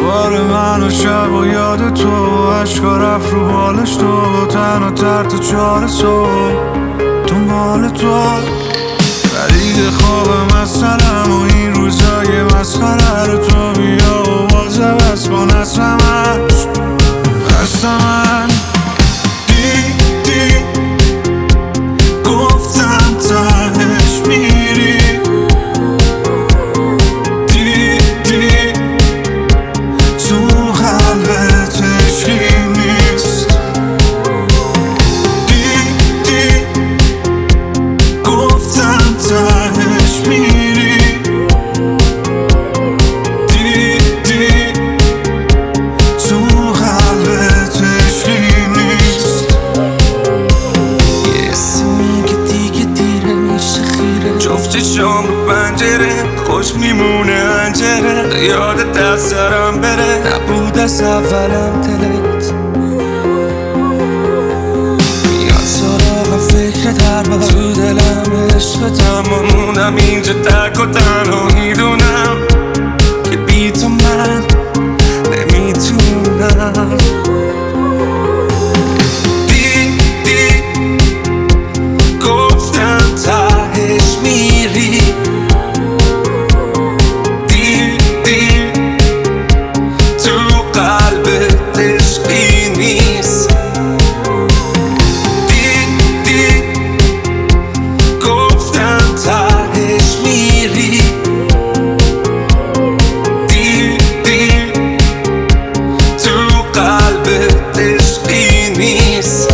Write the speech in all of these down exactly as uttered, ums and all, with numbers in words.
دوباره من و شب و یاد تو، عشقا رفت رو بالش تو، تنها تر تا چهار صبح دنبال تو. خرید خوابم از سرم و این روزای مسخره رو تو بیا و باز عوض کن از همش دست من. دیدی گفتم تهش میری، دیدی تو قلبت عشقی نیست، دیدی گفتم تهش میری، دیدی تو قلبت عشقی نیست. یه سی میگه دیگه دیره میشه خیره، جفت چشام رو پنجره خوش میمونه انجره، یادت از سرم بره نبود از اولم دلت میاد سراغم فکر دربار تو دلم عشقت، اما موندم اینجا تک و تنها میدونم که بی تو من نمیتونم. دیدی گفتم تهش میری، دیدی تو قلبت عشقی نیست، دیدی گفتم تهش میری، دیدی تو قلبت عشقی نیست.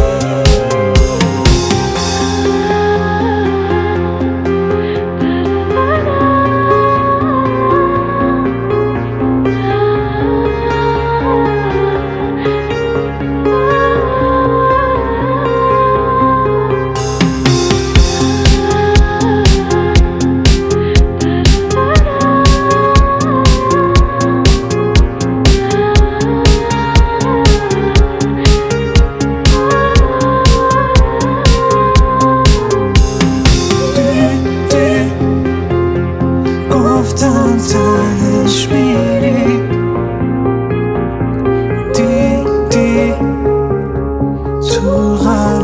گفتم تهش میری، دیدی تو قلبت